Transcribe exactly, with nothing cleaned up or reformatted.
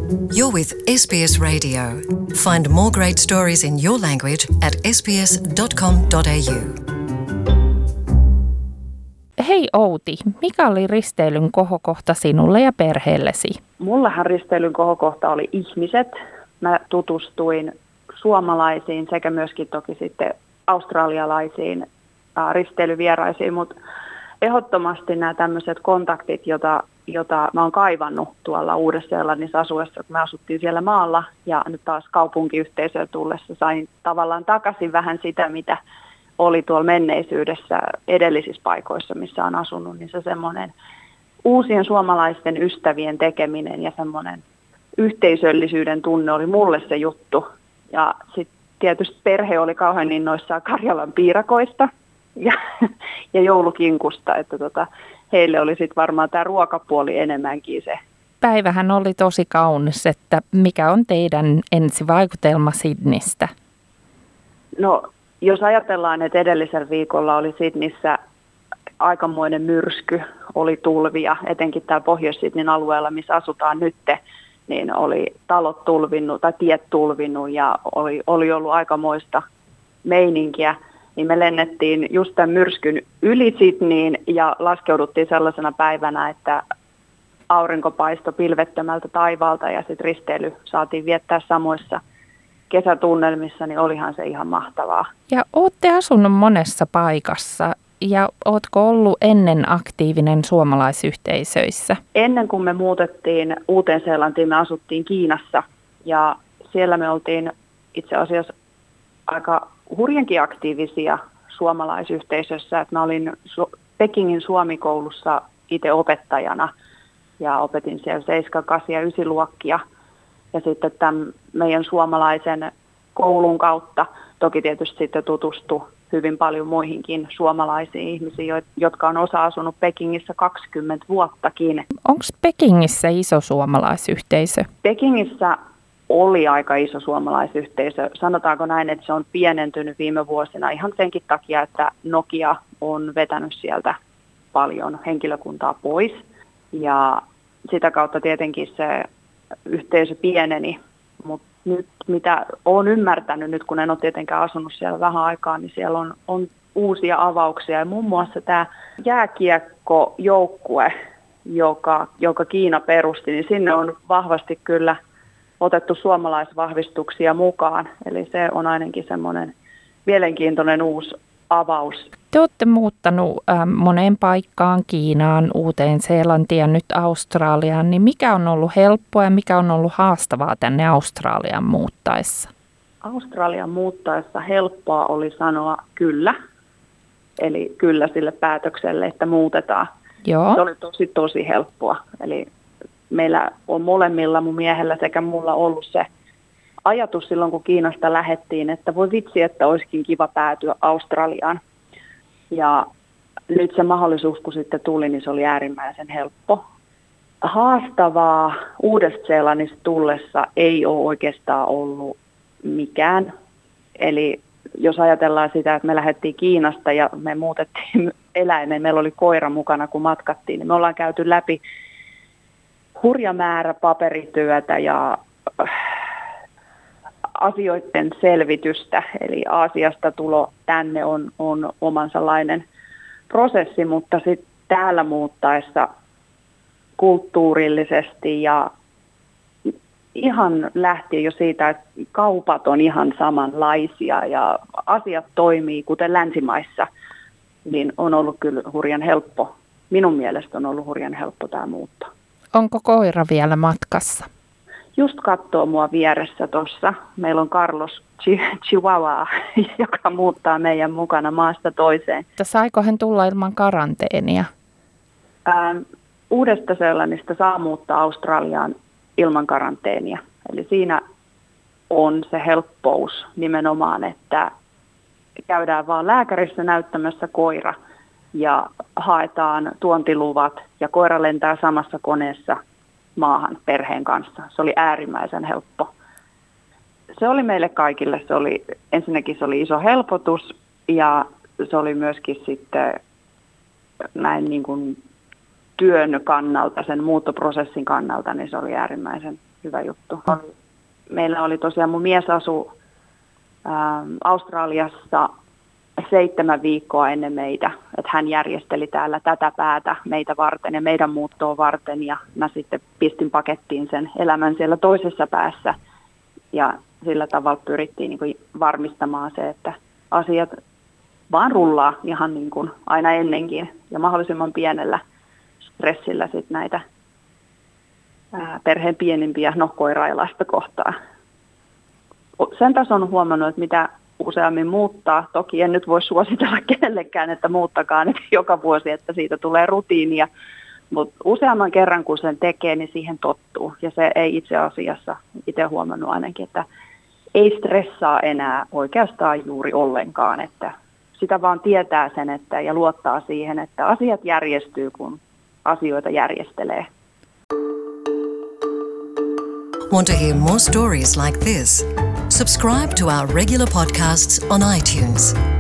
You're with S B S Radio. Find more great stories in your language at s b s dot com dot a u. Hei Outi, mikä oli risteilyn kohokohta sinulle ja perheellesi? Mullahan risteilyn kohokohta oli ihmiset. Mä tutustuin suomalaisiin sekä myöskin toki sitten australialaisiin ää, risteilyvieraisiin, mutta ehdottomasti nämä tämmöiset kontaktit, jota, jota mä oon kaivannut tuolla Uudessa-Seelannissa asuessa, kun me asuttiin siellä maalla ja nyt taas kaupunkiyhteisöön tullessa sain tavallaan takaisin vähän sitä, mitä oli tuolla menneisyydessä edellisissä paikoissa, missä on asunut, niin se semmoinen uusien suomalaisten ystävien tekeminen ja semmoinen yhteisöllisyyden tunne oli mulle se juttu. Ja sitten tietysti perhe oli kauhean innoissaan Karjalan piirakoista ja, ja joulukinkusta, että tota, heille oli sitten varmaan tämä ruokapuoli enemmänkin se. Päivähän oli tosi kaunis, että mikä on teidän ensivaikutelma Sydneystä? No, jos ajatellaan, että edellisellä viikolla oli Sydneyssä aikamoinen myrsky, oli tulvia, etenkin täällä Pohjois-Sydneyn alueella, missä asutaan nytte, niin oli talot tulvinnut tai tiet tulvinnut ja oli, oli ollut aikamoista meininkiä, niin me lennettiin just tämän myrskyn yli Sydneyin ja laskeuduttiin sellaisena päivänä, että aurinko paistoi pilvettömältä taivaalta ja sitten risteily saatiin viettää samoissa kesätunnelmissa, niin olihan se ihan mahtavaa. Ja ootte asunut monessa paikassa ja ootko ollut ennen aktiivinen suomalaisyhteisöissä? Ennen kuin me muutettiin Uuteen-Seelantiin, me asuttiin Kiinassa ja siellä me oltiin itse asiassa aika hurjankin aktiivisia suomalaisyhteisössä. Että mä olin Pekingin Suomikoulussa itse opettajana ja opetin siellä seitsemän, kahdeksan ja yhdeksän luokkia. Ja sitten tämän meidän suomalaisen koulun kautta toki tietysti sitten tutustui hyvin paljon muihinkin suomalaisiin ihmisiin, jotka on osa asunut Pekingissä kaksikymmentä vuottakin. Onko Pekingissä iso suomalaisyhteisö? Pekingissä oli aika iso suomalaisyhteisö. Sanotaanko näin, että se on pienentynyt viime vuosina ihan senkin takia, että Nokia on vetänyt sieltä paljon henkilökuntaa pois. Ja sitä kautta tietenkin se yhteisö pieneni, mutta nyt mitä olen ymmärtänyt, nyt kun en ole tietenkään asunut siellä vähän aikaa, niin siellä on, on uusia avauksia. Ja muun muassa tämä jääkiekkojoukkue, joka, joka Kiina perusti, niin sinne on vahvasti kyllä otettu suomalaisvahvistuksia mukaan. Eli se on ainakin semmoinen mielenkiintoinen uusi avaus. Te olette muuttanut äh, moneen paikkaan, Kiinaan, Uuteen-Seelantiin ja nyt Australiaan, niin mikä on ollut helppoa ja mikä on ollut haastavaa tänne Australiaan muuttaessa? Australian muuttaessa helppoa oli sanoa kyllä, eli kyllä sille päätökselle, että muutetaan. Joo. Se oli tosi tosi helppoa, eli meillä on molemmilla mun miehellä sekä mulla ollut se ajatus silloin, kun Kiinasta lähdettiin, että voi vitsi, että olisikin kiva päätyä Australiaan. Ja nyt se mahdollisuus, kun sitten tuli, niin se oli äärimmäisen helppo. Haastavaa Uudesta-Seelannista tullessa ei ole oikeastaan ollut mikään. Eli jos ajatellaan sitä, että me lähdettiin Kiinasta ja me muutettiin eläimeen, meillä oli koira mukana, kun matkattiin, niin me ollaan käyty läpi hurja määrä paperityötä ja asioiden selvitystä, eli Aasiasta tulo tänne on, on omansallainen prosessi, mutta sitten täällä muuttaessa kulttuurillisesti ja ihan lähtien jo siitä, että kaupat on ihan samanlaisia ja asiat toimii kuten länsimaissa, niin on ollut kyllä hurjan helppo. Minun mielestä on ollut hurjan helppo tämä muutto. Onko koira vielä matkassa? Just katsoo mua vieressä tuossa. Meillä on Carlos Chihuahua, joka muuttaa meidän mukana maasta toiseen. Saiko hän tulla ilman karanteenia? Ähm, Uudesta-Seelannista saa muuttaa Australiaan ilman karanteenia. Eli siinä on se helppous nimenomaan, että käydään vaan lääkärissä näyttämässä koira ja haetaan tuontiluvat ja koira lentää samassa koneessa maahan perheen kanssa. Se oli äärimmäisen helppo. Se oli meille kaikille, se oli, ensinnäkin se oli iso helpotus ja se oli myöskin sitten näin niin kuin työn kannalta, sen muuttoprosessin kannalta, niin se oli äärimmäisen hyvä juttu. Meillä oli tosiaan, mun mies asui ää, Australiassa seitsemän viikkoa ennen meitä, että hän järjesteli täällä tätä päätä meitä varten ja meidän muuttoa varten, ja mä sitten pistin pakettiin sen elämän siellä toisessa päässä, ja sillä tavalla pyrittiin niin kuin varmistamaan se, että asiat vaan rullaa ihan niin kuin aina ennenkin ja mahdollisimman pienellä stressillä sit näitä ää, perheen pienimpiä no koirailaista kohtaa. Sen taas on huomannut, että mitä useammin muuttaa, toki en nyt voi suositella kenellekään, että muuttakaa nyt joka vuosi, että siitä tulee rutiinia, mutta useamman kerran kun sen tekee, niin siihen tottuu. Ja se ei itse asiassa, itse huomannut ainakin, että ei stressaa enää oikeastaan juuri ollenkaan, että sitä vaan tietää sen että, ja luottaa siihen, että asiat järjestyy, kun asioita järjestelee. Want to hear more stories like this? Subscribe to our regular podcasts on iTunes.